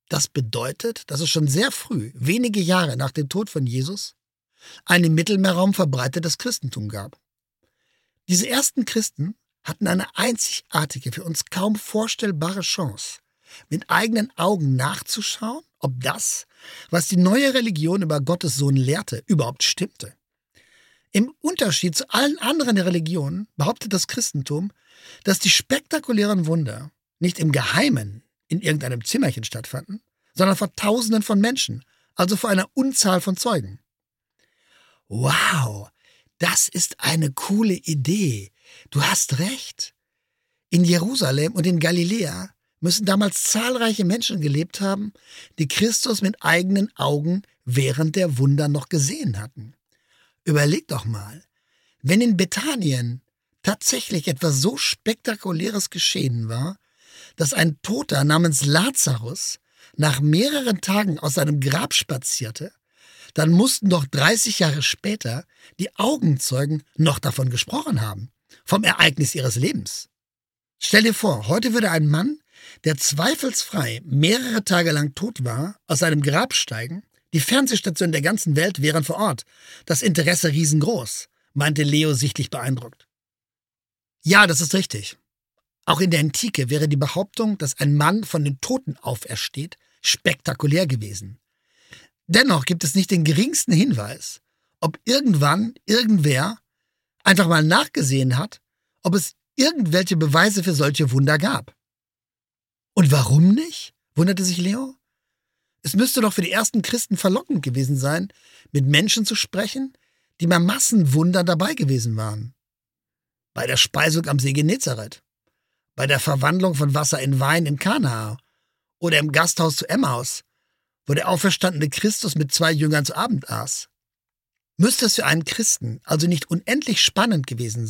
Das bedeutet, dass es schon sehr früh, wenige Jahre nach dem Tod von Jesus, ein im Mittelmeerraum verbreitetes Christentum gab. Diese ersten Christen hatten eine einzigartige, für uns kaum vorstellbare Chance, mit eigenen Augen nachzuschauen, ob das, was die neue Religion über Gottes Sohn lehrte, überhaupt stimmte. Im Unterschied zu allen anderen Religionen behauptet das Christentum, dass die spektakulären Wunder nicht im Geheimen in irgendeinem Zimmerchen stattfanden, sondern vor Tausenden von Menschen, also vor einer Unzahl von Zeugen. Wow, das ist eine coole Idee. Du hast recht. In Jerusalem und in Galiläa müssen damals zahlreiche Menschen gelebt haben, die Christus mit eigenen Augen während der Wunder noch gesehen hatten. Überleg doch mal, wenn in Bethanien tatsächlich etwas so Spektakuläres geschehen war, dass ein Toter namens Lazarus nach mehreren Tagen aus seinem Grab spazierte, dann mussten doch 30 Jahre später die Augenzeugen noch davon gesprochen haben, vom Ereignis ihres Lebens. Stell dir vor, heute würde ein Mann, der zweifelsfrei mehrere Tage lang tot war, aus seinem Grab steigen. Die Fernsehstationen der ganzen Welt wären vor Ort. Das Interesse riesengroß, meinte Leo sichtlich beeindruckt. Ja, das ist richtig. Auch in der Antike wäre die Behauptung, dass ein Mann von den Toten aufersteht, spektakulär gewesen. Dennoch gibt es nicht den geringsten Hinweis, ob irgendwann irgendwer einfach mal nachgesehen hat, ob es irgendwelche Beweise für solche Wunder gab. Und warum nicht? Wunderte sich Leo. Es müsste doch für die ersten Christen verlockend gewesen sein, mit Menschen zu sprechen, die bei Massenwundern dabei gewesen waren. Bei der Speisung am See Genezareth, bei der Verwandlung von Wasser in Wein in Kana oder im Gasthaus zu Emmaus, wo der auferstandene Christus mit 2 Jüngern zu Abend aß. Müsste es für einen Christen also nicht unendlich spannend gewesen sein,